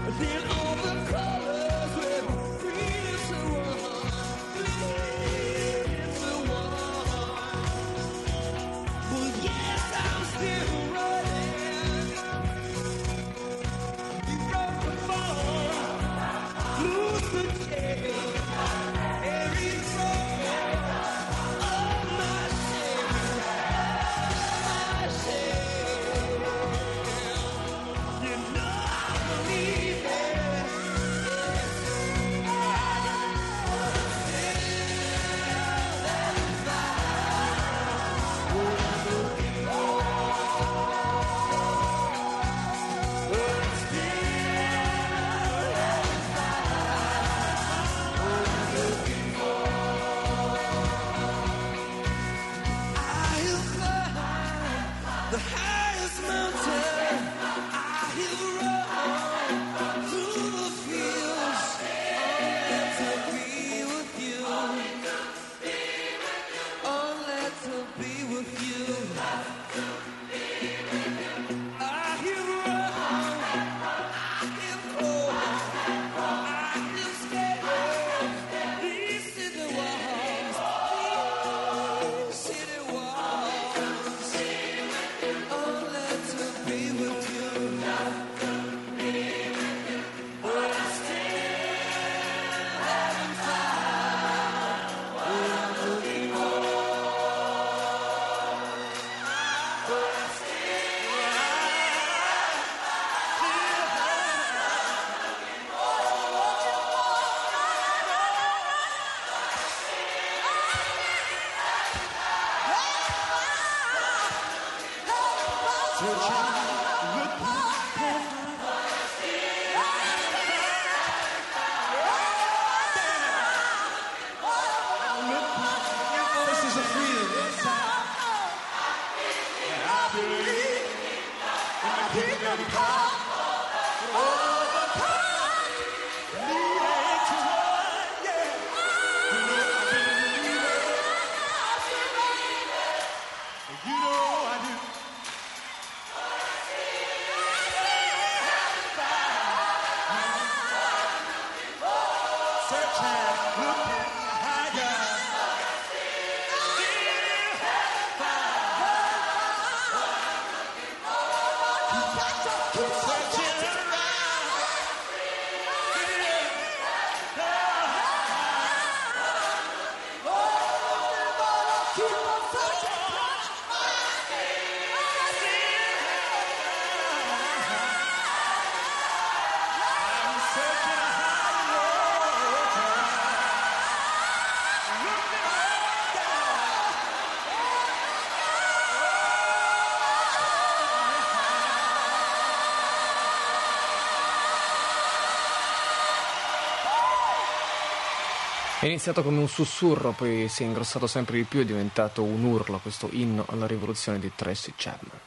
È iniziato come un sussurro, poi si è ingrossato sempre di più e è diventato un urlo, questo inno alla rivoluzione di Tracy Chapman.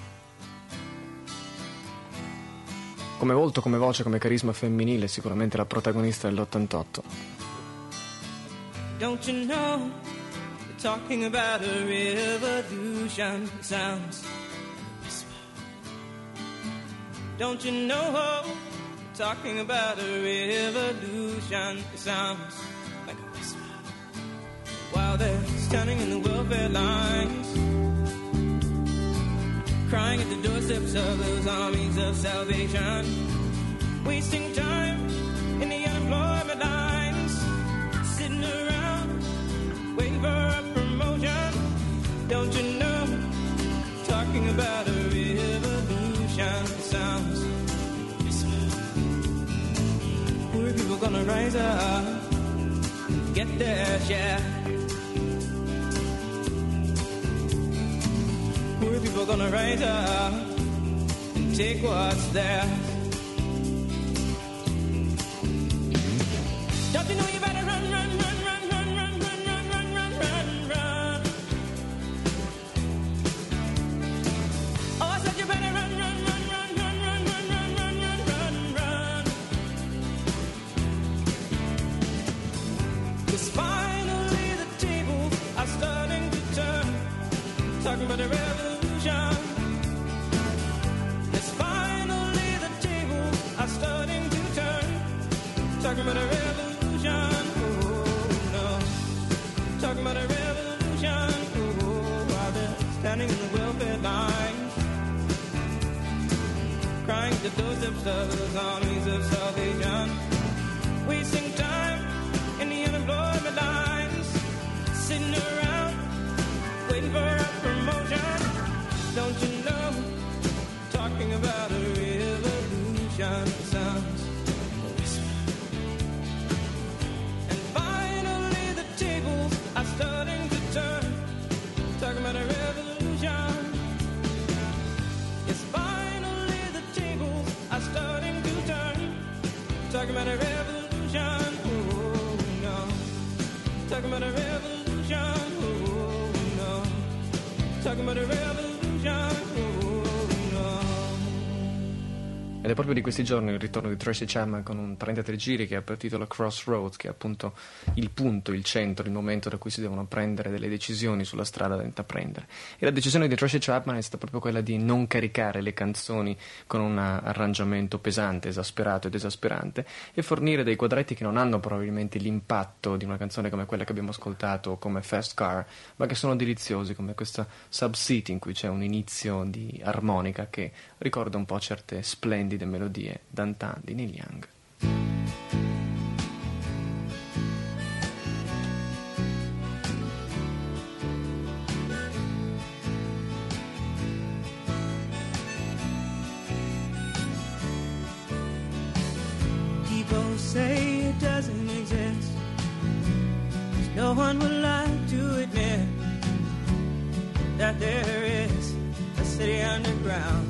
Come volto, come voce, come carisma femminile, sicuramente la protagonista dell'88. Don't you know, you're talking about a revolution, it sounds whisper. Don't you know, you're talking about a revolution, it sounds like a whisper. While they're standing in the welfare lines, crying at the doorsteps of those armies of salvation, wasting time in the unemployment lines, sitting around waiting for a promotion. Don't you know, talking about a revolution sounds whisper. Poor people gonna rise up, get their share. Poor people gonna rise up and take what's theirs. Don't you know you better run, run, run, run, run, run, run, run, run, run, run, run. Oh, I said you better run, run, run, run, run, run, run, run, run, run, run, run. 'Cause finally the tables are starting to turn, talking about the revolution. 'Cause finally the Talking about a revolution, oh no. Talking about a revolution, oh, while they're standing in the welfare lines, crying at the doorsteps of those armies of salvation, wasting time in the unemployment lines, sitting around waiting for a promotion. Don't you know, talking about a revolution sounds whisper. And finally the tables are starting to turn, talking about a revolution. Yes, finally the tables are starting to turn, talking about a revolution, oh no. Talking about a revolution, oh no. Talking about a revolution. Ed è proprio di questi giorni il ritorno di Tracy Chapman con un 33 giri che ha per titolo Crossroads, che è appunto il punto, il centro, il momento da cui si devono prendere delle decisioni sulla strada da intraprendere. E la decisione di Tracy Chapman è stata proprio quella di non caricare le canzoni con un arrangiamento pesante, esasperato ed esasperante, e fornire dei quadretti che non hanno probabilmente l'impatto di una canzone come quella che abbiamo ascoltato, come Fast Car, ma che sono deliziosi, come questa Sub-City in cui c'è un inizio di armonica che ricorda un po' certe splendide melodie d'antan di Neil Young. People say it doesn't exist, 'cause no one would like to admit that there is a city underground.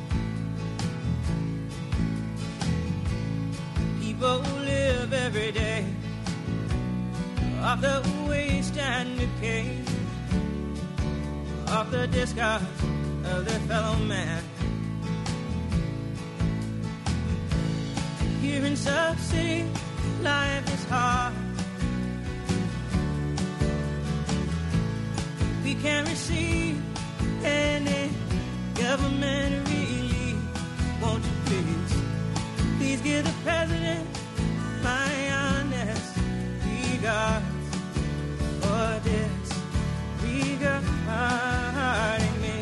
People live every day off the waste and decay, off the discards of their fellow man. Here in Sub-City, life is hard. We can't receive any government relief. Won't you please give the president my honest regards for disregarding me.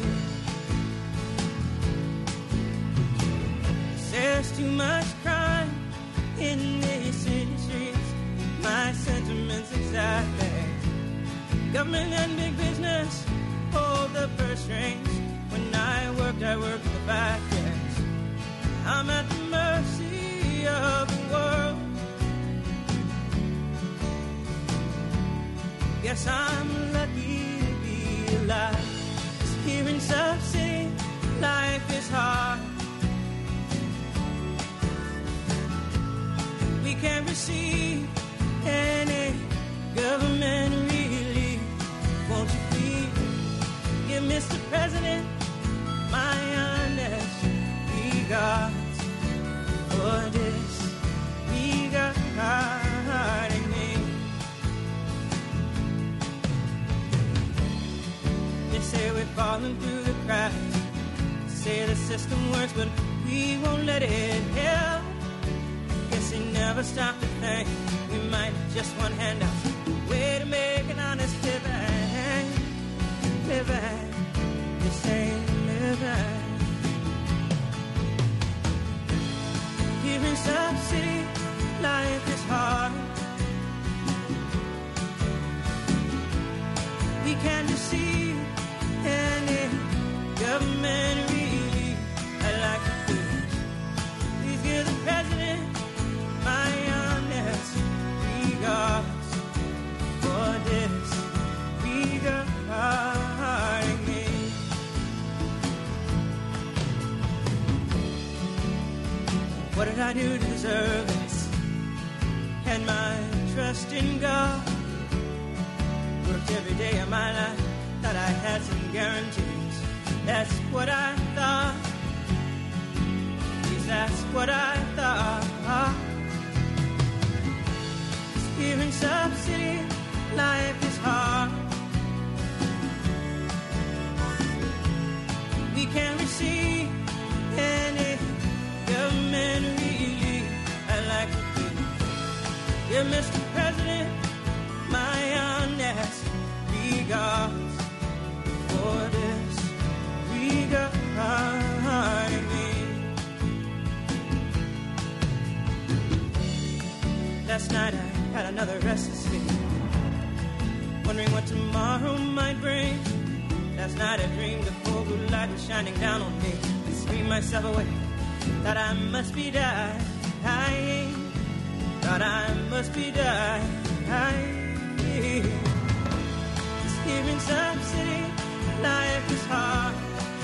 There's too much crime in these city streets, my sentiments exactly. Government and big business hold the purse strings. When I worked the factories. I'm at the mercy of the world. Guess I'm lucky to be alive. 'Cause here in Sub-City, life is hard. We can't receive any government relief. Won't you please give Mr. President my honest regards for disregarding me. They say we're falling through the cracks. Say the system works, but we won't let it help. Guess they never stop to think we might just one handout way to make an honest living. Living, they say living. Here in Sub-City, life is hard. We can't receive any government relief. I'd like to please give the president my honest regards for disregarding me. What did I do to deserve this? And my trust in God. Worked every day of my life, thought I had some guarantees. That's what I thought. Yes, that's what I thought. Here in Sub-City, life is hard. We can't receive any government relief. I'd like to Dear Mr. President, my honest regards for this regarding me. Last night I had another restless sleep, wondering what tomorrow might bring. Last night I dreamed the full blue light was shining down on me. I screamed myself away, thought I must be dying. Thought I must be dying. Just here in some city, life is hard.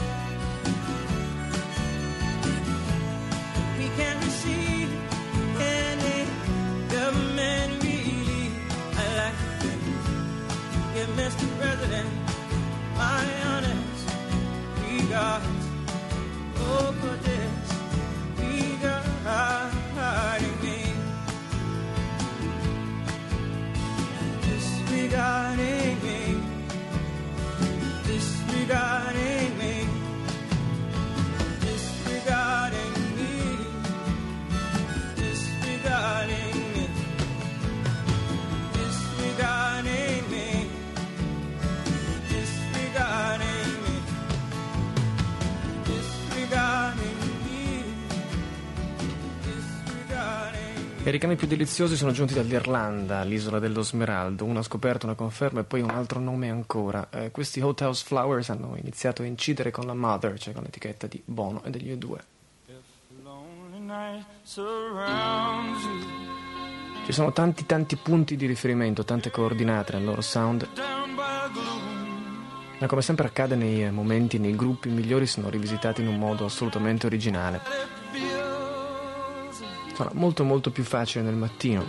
We can't receive any government relief. I like to give Mr. President my honest regards. Oh, for this regarding me. Disregarding me. Disregarding me. Disregarding me. Disregarding me. Disregarding me. Disregarding me. Disregarding me. Disregarding me. I ricami più deliziosi sono giunti dall'Irlanda, l'isola dello Smeraldo. Una scoperta, una conferma e poi un altro nome ancora. Questi Hot House Flowers hanno iniziato a incidere con la Mother, cioè con l'etichetta di Bono e degli U2. Ci sono tanti punti di riferimento, tante coordinate nel loro sound, ma come sempre accade nei momenti, nei gruppi, i migliori sono rivisitati in un modo assolutamente originale. Sarà molto più facile nel mattino.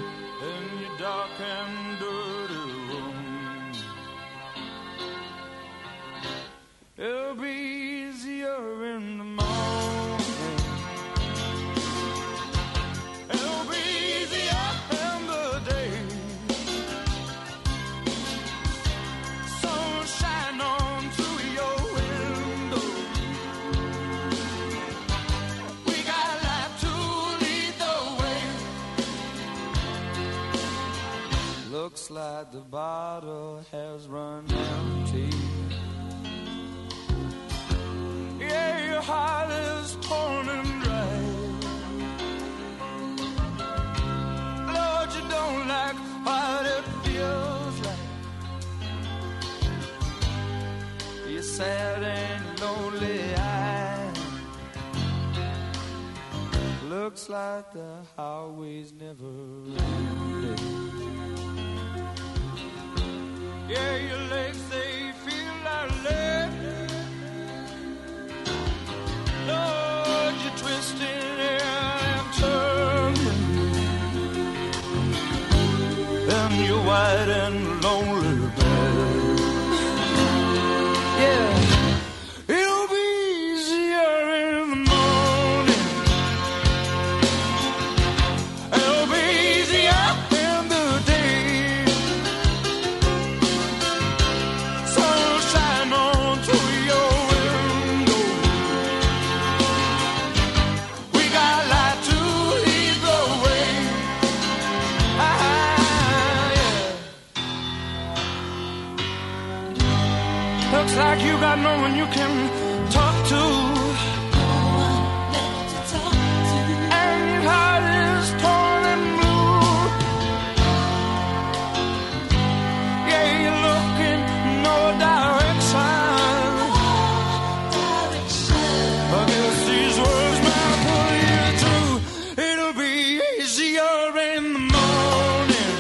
Looks like the bottle has run empty. Yeah, your heart is torn and dry. Lord, you don't like what it feels like. You're sad and lonely eyed. Looks like the highway's never ending. Yeah, your legs, they feel like lead. Lord, you're twisting and turning. And you're white and lonely, bad. Yeah, it'll be easier in the morning. It'll be easier in the day. Looks like you got no one you can talk to. No one left to talk to. And your heart is torn and blue. Yeah, you're looking no direction. I guess these words might pull you through. It'll be easier in the morning.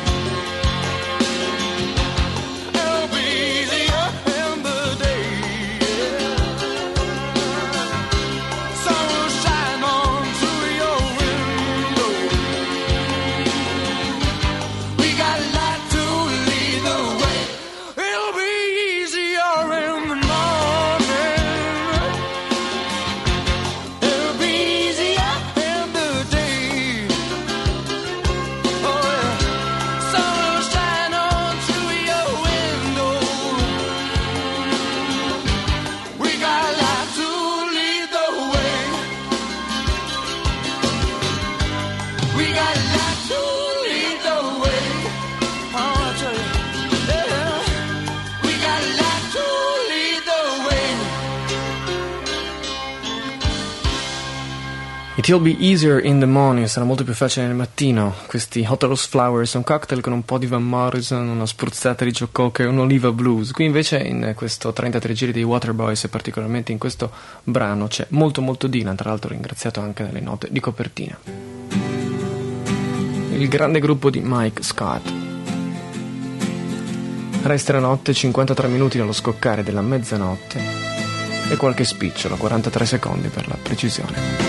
It'll be easier in the day. It'll be easier in the morning, sarà molto più facile nel mattino. Questi Hot Rose Flowers, un cocktail con un po' di Van Morrison, una spruzzata di Joe Cocker e un'oliva blues. Qui invece in questo 33 giri dei Waterboys e particolarmente in questo brano c'è molto molto Dylan, tra l'altro ringraziato anche dalle note di copertina. Il grande gruppo di Mike Scott. Resta la notte, 53 minuti dallo scoccare della mezzanotte e qualche spicciolo, 43 secondi per la precisione.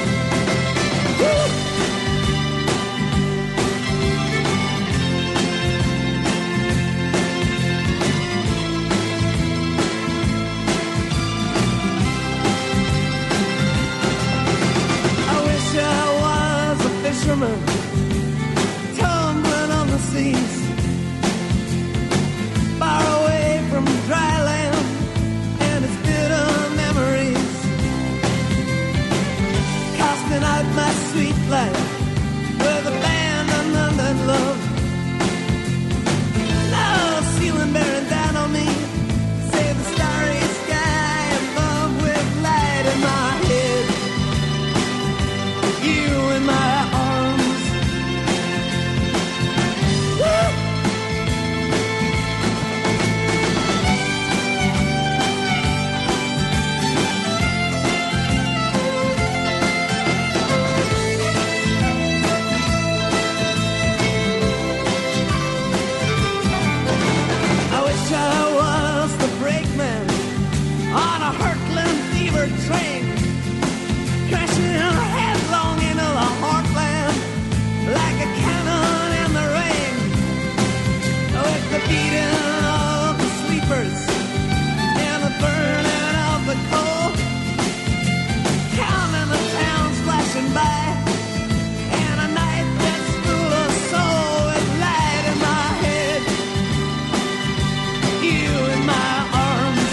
Tumbling on the seas, far away from dry land and its bitter memories, casting out my sweet life with abandonment and love. Love ceiling bearing down on me, save the starry sky above with light in my head, you in my train, crashing headlong into the heartland like a cannon in the rain, with the beating of the sleepers and the burning of the coal, counting the towns flashing by, and a night that's full of soul with light in my head, you in my arms.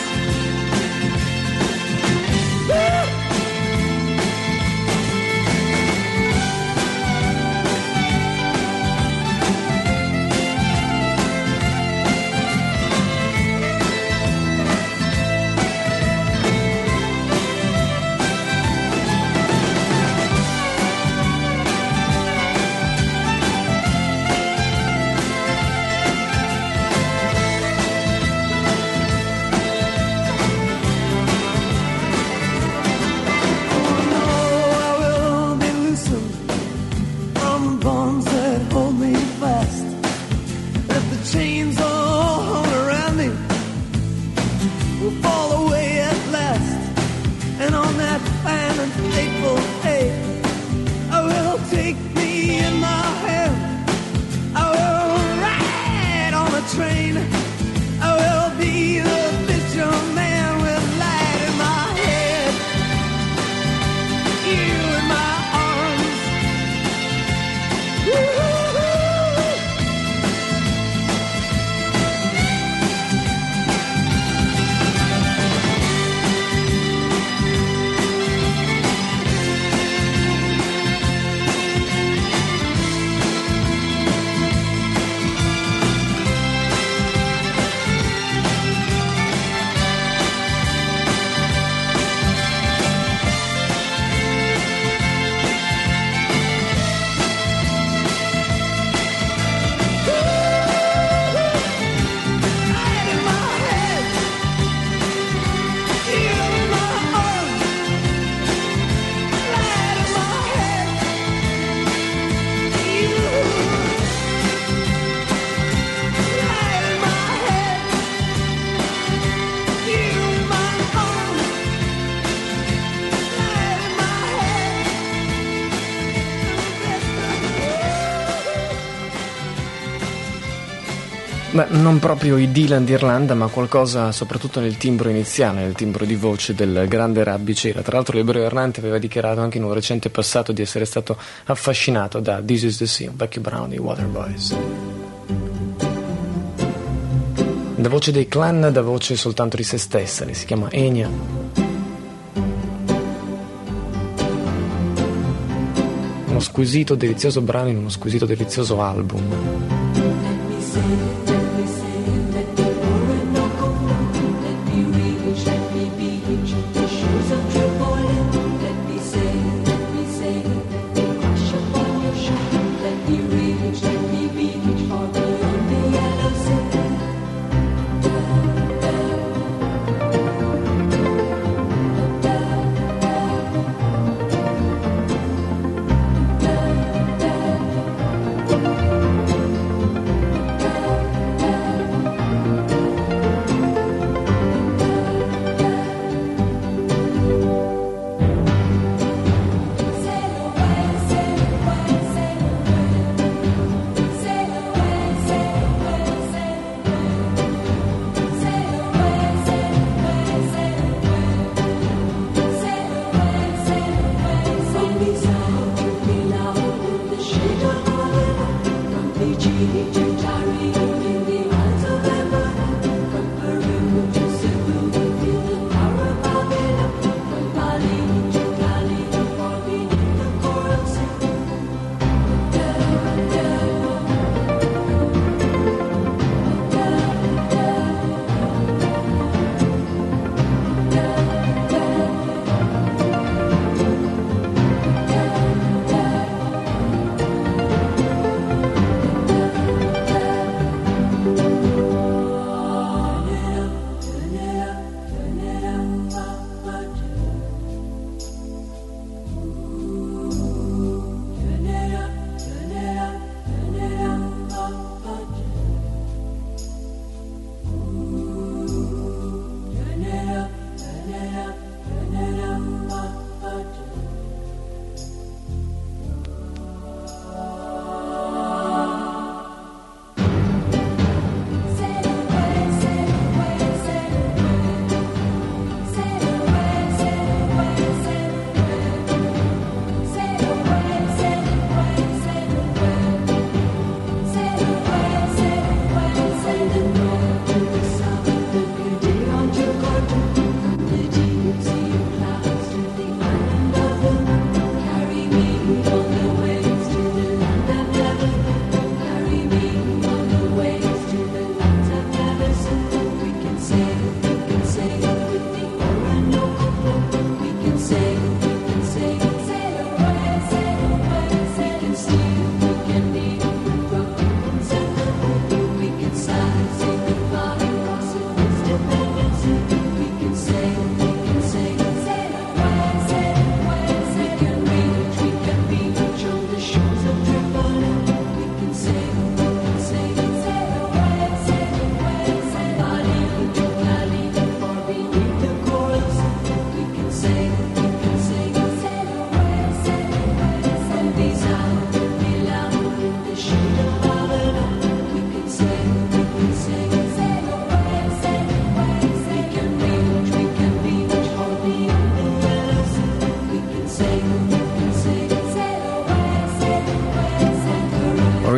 Beh, non proprio i Dylan d'Irlanda, ma qualcosa soprattutto nel timbro iniziale, nel timbro di voce del grande Rabbi Cera. Tra l'altro l'ebreo errante aveva dichiarato anche in un recente passato di essere stato affascinato da This Is The Sea, un vecchio brano dei Waterboys. Da voce dei Clan, da voce soltanto di se stessa, lei si chiama Enya. Uno squisito, delizioso brano in uno squisito, delizioso album.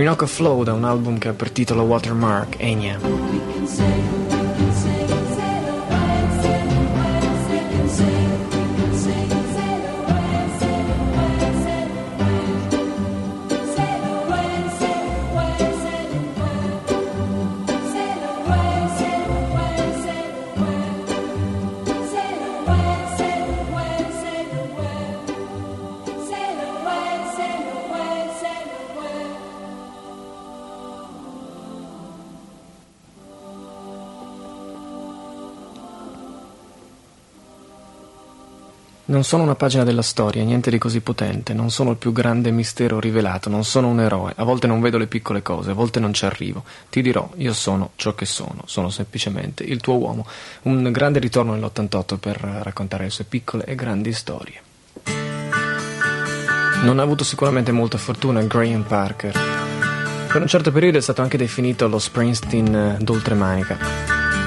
Orinoco Flow, da un album che ha per titolo Watermark, Enya. Non sono una pagina della storia, niente di così potente, non sono il più grande mistero rivelato, non sono un eroe, a volte non vedo le piccole cose, a volte non ci arrivo. Ti dirò, io sono ciò che sono semplicemente il tuo uomo. Un grande ritorno nell'88 per raccontare le sue piccole e grandi storie. Non ha avuto sicuramente molta fortuna Graham Parker. Per un certo periodo è stato anche definito lo Springsteen d'oltremanica.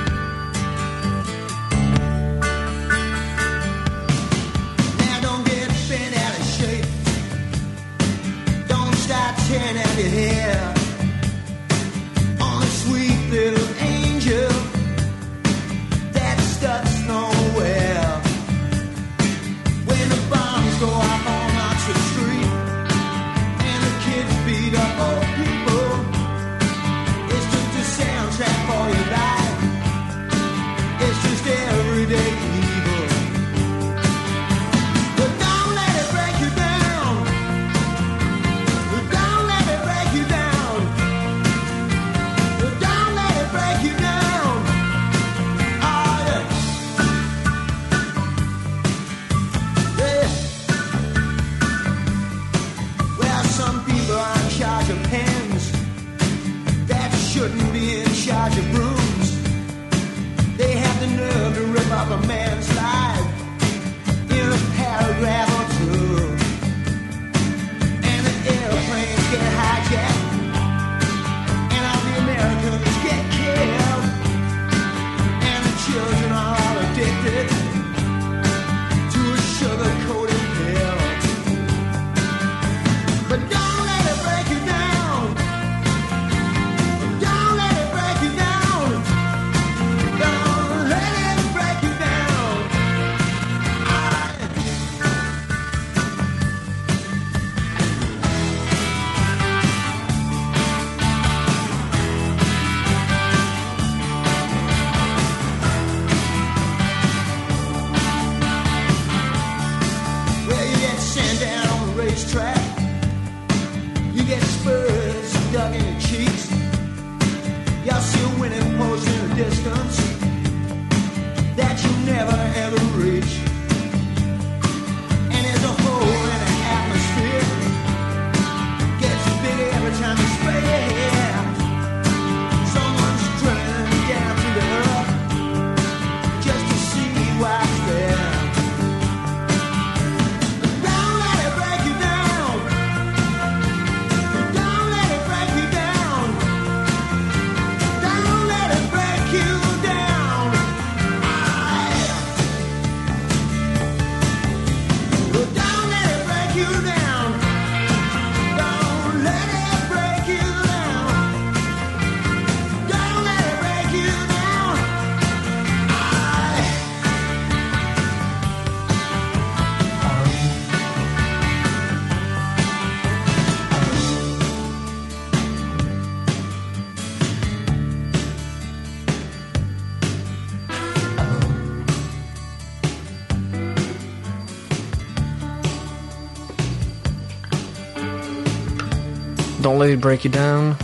Don't Let It Break You Down.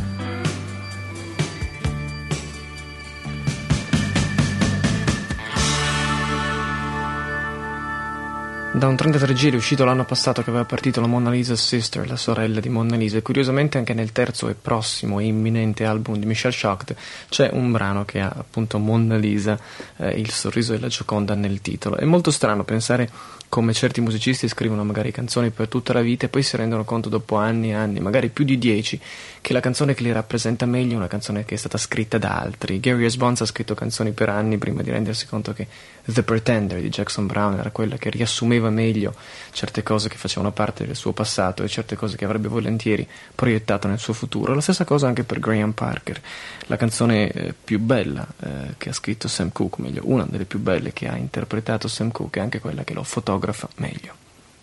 Da un 33 giri uscito l'anno passato che aveva partito la Mona Lisa's Sister, la sorella di Mona Lisa, e curiosamente anche nel terzo e prossimo e imminente album di Michelle Shocked c'è un brano che ha appunto Mona Lisa, il sorriso della Gioconda nel titolo. È molto strano pensare come certi musicisti scrivono magari canzoni per tutta la vita e poi si rendono conto dopo anni e anni, magari più di 10, che la canzone che li rappresenta meglio è una canzone che è stata scritta da altri. Gary S. Bonds ha scritto canzoni per anni prima di rendersi conto che The Pretender di Jackson Browne era quella che riassumeva meglio certe cose che facevano parte del suo passato e certe cose che avrebbe volentieri proiettato nel suo futuro. La stessa cosa anche per Graham Parker, la canzone più bella che ha scritto Sam Cooke, meglio, una delle più belle che ha interpretato Sam Cooke, è anche quella che lo fotografa meglio.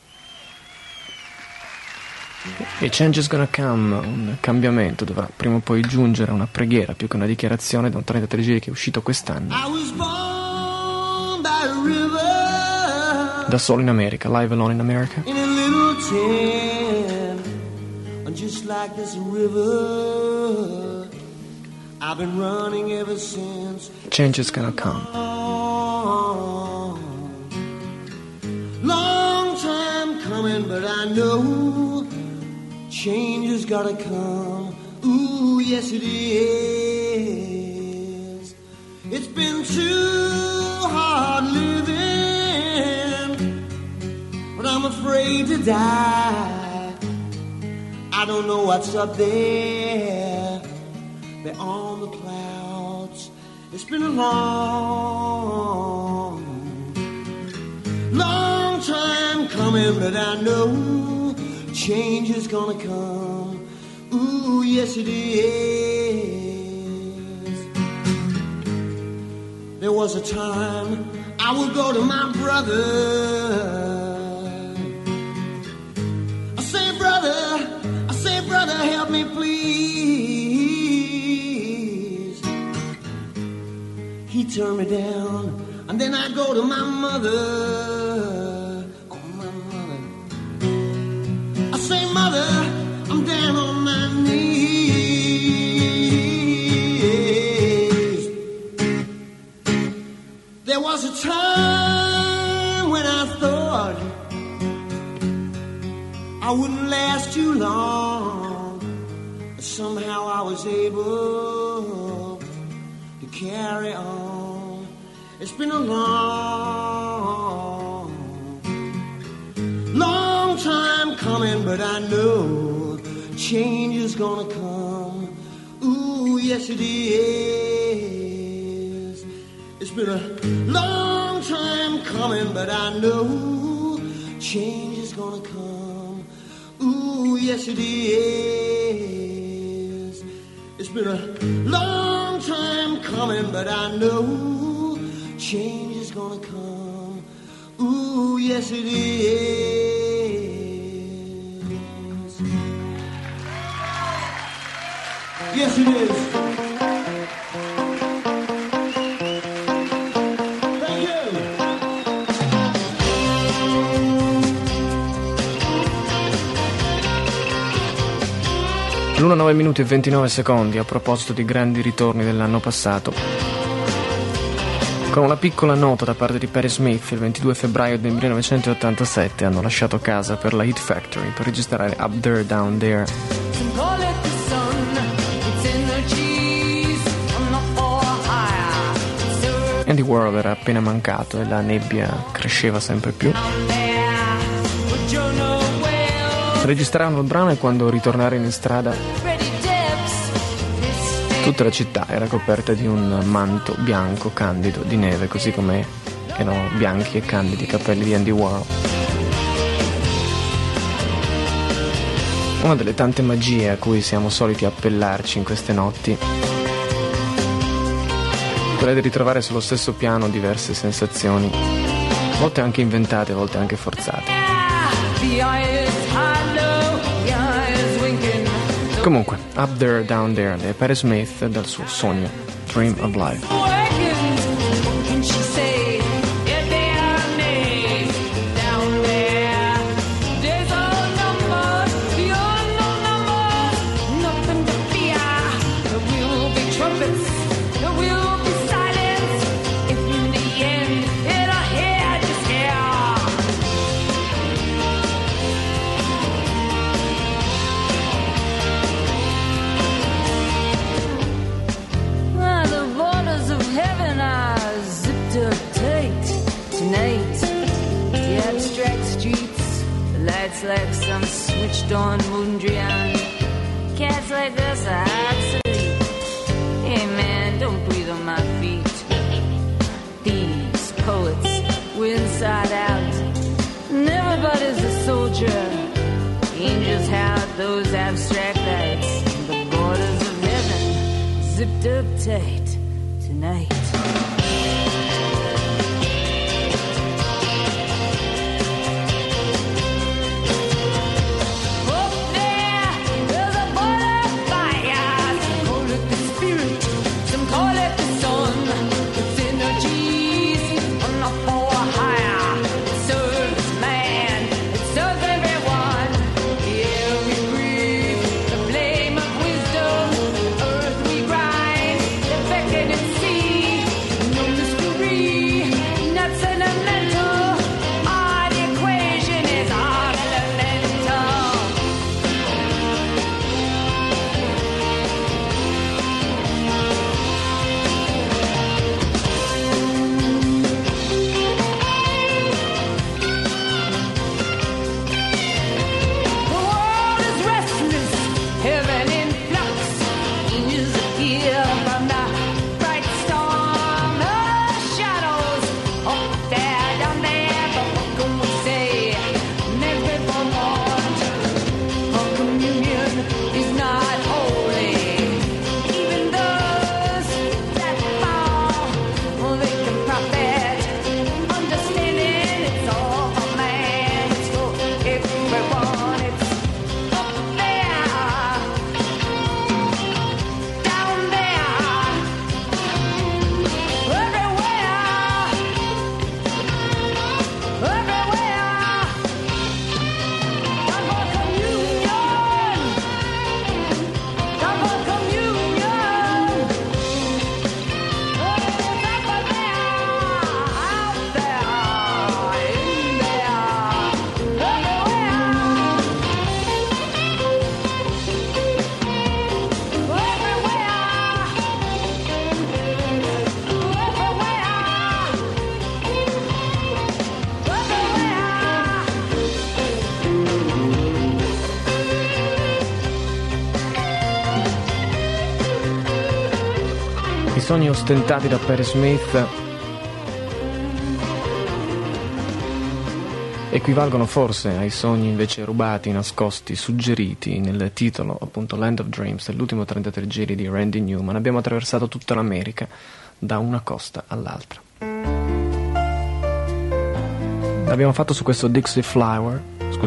E Change is Gonna Come, un cambiamento dovrà prima o poi giungere, una preghiera più che una dichiarazione, da un 33 giri che è uscito quest'anno. Da solo in America, Live Alone in America. In a little town, just like this river, I've been running ever since. Change is Gonna Come. Long time coming, but I know change has gotta come. Ooh, yes it is. It's been too hard living, but I'm afraid to die. I don't know what's up there on the clouds. It's been a long time coming, but I know change is gonna come. Ooh, yes it is. There was a time I would go to my brother. I say, brother, help me please. He'd turn me down, and then I'd go to my mother. Oh, my mother. I say, mother, I'm down on my knees. There was a time when I thought I wouldn't last too long. Somehow I was able to carry on. It's been a long time coming, but I know change is gonna come. Ooh, yes it is. It's been a long time coming, but I know change is gonna come. Ooh, yes it is. It's been a long time coming, but I know change is gonna come. Ooh, yes it is. Yes it is. Thank you. L'1, 9 minuti e 29 secondi a proposito di grandi ritorni dell'anno passato. Con una piccola nota da parte di Patti Smith, il 22 febbraio del 1987 hanno lasciato casa per la Hit Factory per registrare Up There, Down There. Andy Warhol era appena mancato e la nebbia cresceva sempre più. Registrarono il brano e quando ritornarono in strada tutta la città era coperta di un manto bianco candido di neve, così come erano bianchi e candidi i capelli di Andy Warhol. Una delle tante magie a cui siamo soliti appellarci in queste notti, quella di ritrovare sullo stesso piano diverse sensazioni, a volte anche inventate, a volte anche forzate. Comunque, Up There, Down There, di Patti Smith dal suo sogno, Dream of Life. Like some switched on Mondrian. Cats like us are obsolete. Hey man, don't breathe on my feet. These poets were inside out. those abstract lights. The borders of heaven zipped up tight tonight. I sogni ostentati da Perry Smith equivalgono forse ai sogni invece rubati, nascosti, suggeriti nel titolo, appunto Land of Dreams, dell'ultimo 33 giri di Randy Newman. Abbiamo attraversato tutta l'America, da una costa all'altra. L'abbiamo fatto su questo Dixie Flyer,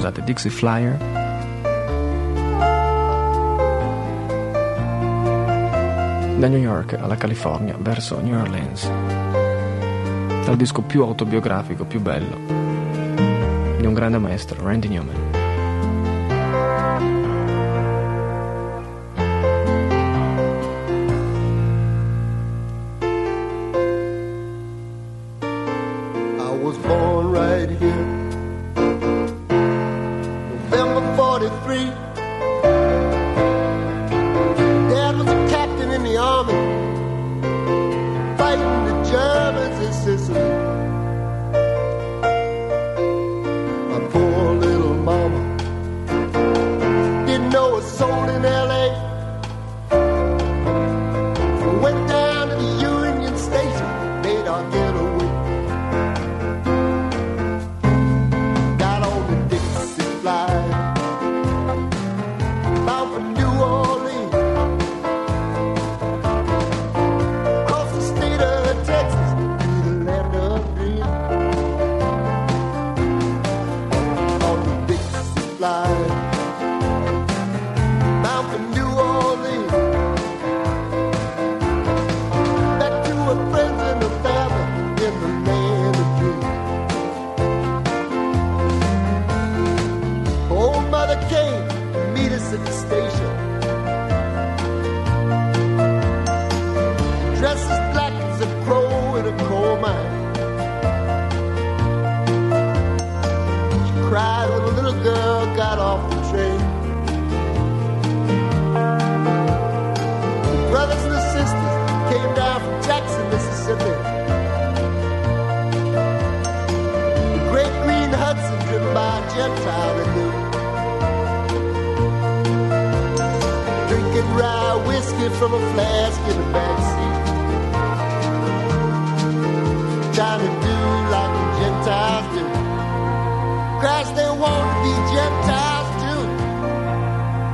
da New York alla California verso New Orleans, dal disco più autobiografico, più bello di un grande maestro, Randy Newman. I was born right here, November 43. Dad was a captain in the army, fighting the Germans in Sicily. My poor little mama didn't know a soul in L.A. Went down to the Union Station, made our getaway. Got on the Dixie Flyer, bound for New Orleans. Across the state of Texas, to the land of dreams. On the Dixie Flyer, bound for New Orleans. Back to a friends and a family in the land of dreams. Old mother came to meet us at the station, dressed as black as a crow in a coal mine. She cried when a little girl got off the train. The brothers and the sisters came down from Jackson, Mississippi. The great green Hudson driven by a Gentile they knew. Drinking rye whiskey from a flask in the backseat. Trying to do like the Gentiles do. Christ, they want to be Gentiles too.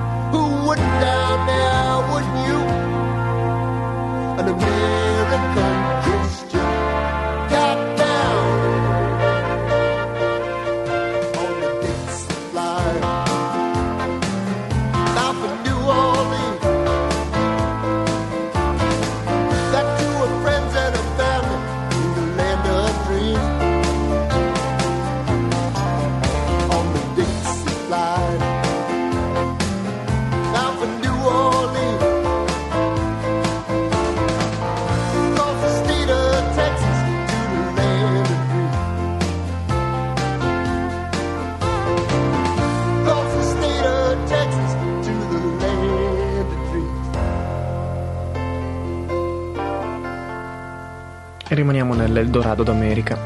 E rimaniamo nell'Eldorado d'America.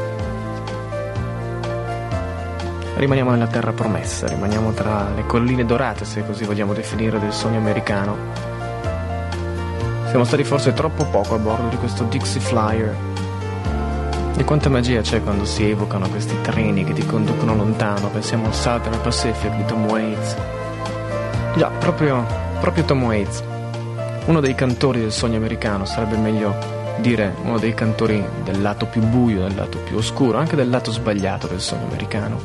Rimaniamo nella terra promessa, rimaniamo tra le colline dorate, se così vogliamo definire, del sogno americano. Siamo stati forse troppo poco a bordo di questo Dixie Flyer. E quanta magia c'è quando si evocano questi treni che ti conducono lontano. Pensiamo al Southern Pacific di Tom Waits. Già, proprio Tom Waits. Uno dei cantori del sogno americano, sarebbe meglio dire uno dei cantori del lato più buio, del lato più oscuro, anche del lato sbagliato del sogno americano.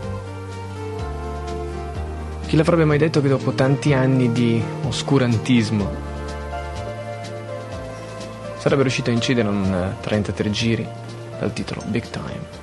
Chi l'avrebbe mai detto che dopo tanti anni di oscurantismo sarebbe riuscito a incidere un 33 giri dal titolo Big Time.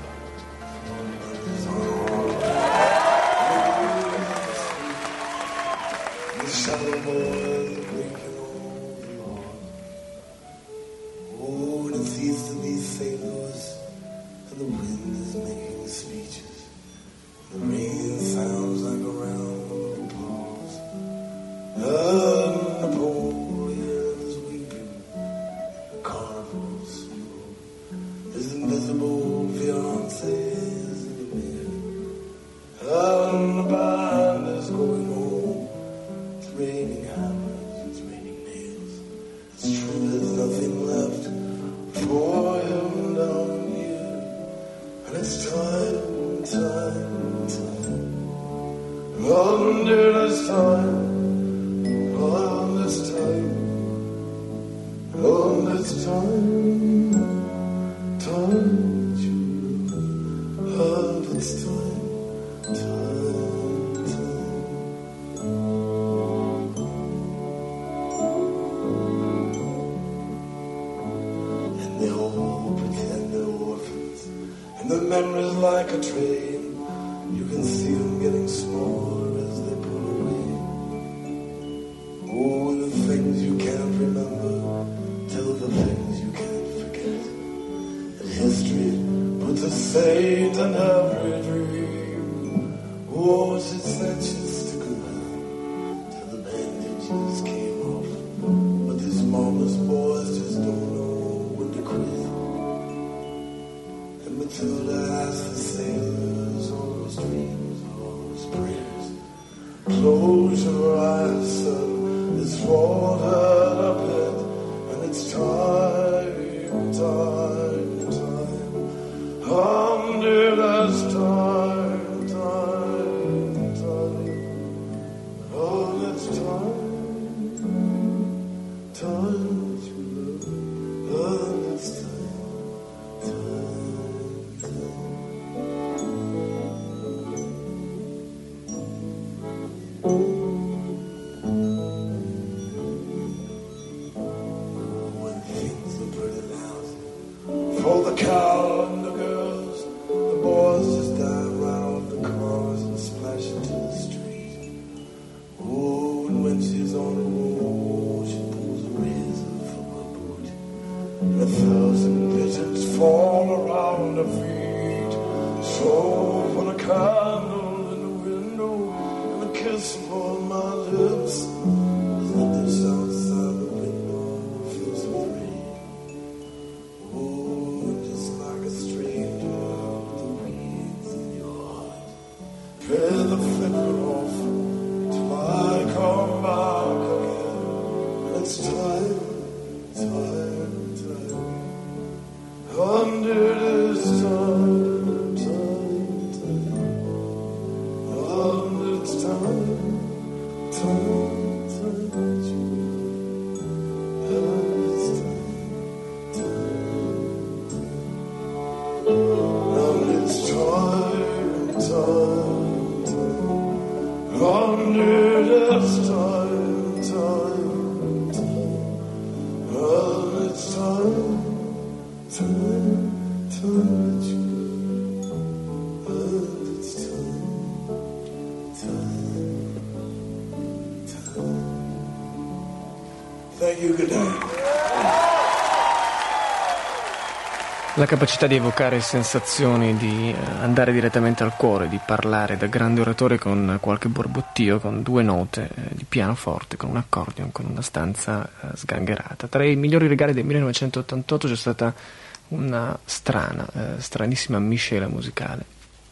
La capacità di evocare sensazioni, di andare direttamente al cuore, di parlare da grande oratore con qualche borbottio, con 2 note di pianoforte, con un accordion, con una stanza sgangherata. Tra i migliori regali del 1988 c'è stata una stranissima miscela musicale.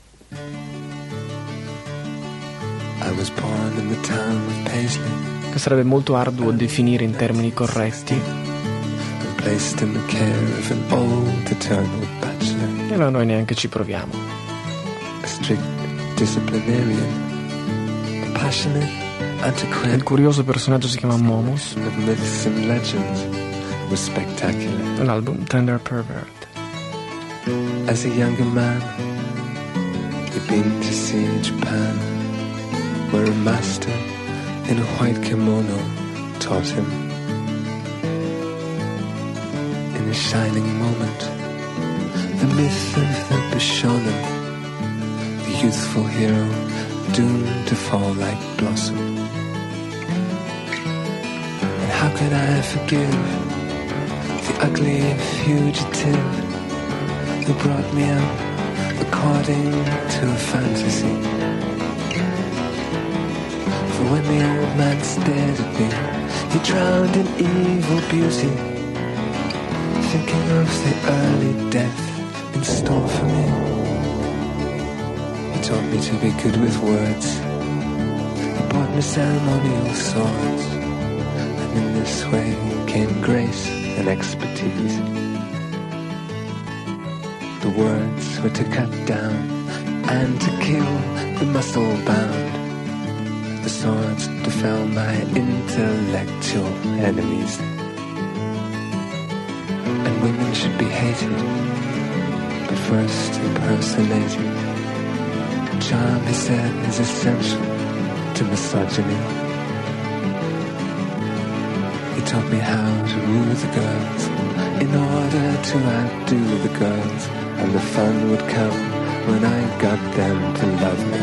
I was born in the town of Paisley, Che sarebbe molto arduo definire in termini corretti. placed in the care of an old eternal bachelor, E allora noi neanche ci proviamo. a strict disciplinarian, a passionate Il antiquarian curioso personaggio si chiama Momos. of myths and legends, was spectacular. L'album Tender Pervert. As a younger man, he'd been to see Japan, where a master in a white kimono taught him. In a shining moment, the myth of the Bishonen, the youthful hero doomed to fall like blossom. And how could I forgive the ugly fugitive who brought me up according to a fantasy? For when the old man stared at me, he drowned in evil beauty, thinking of the early death in store for me. He taught me to be good with words. He bought me ceremonial swords, and in this way came grace and expertise. The words were to cut down and to kill the muscle bound. The swords to fell my intellectual enemies. And women should be hated, but first impersonated. Charm, he said, is essential to misogyny. He taught me how to woo the girls in order to outdo the girls, and the fun would come when I got them to love me.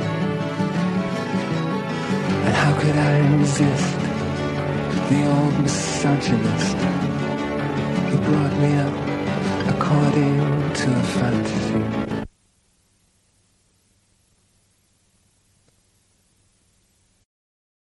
And how could I resist the old misogynist who brought me up according to a fantasy?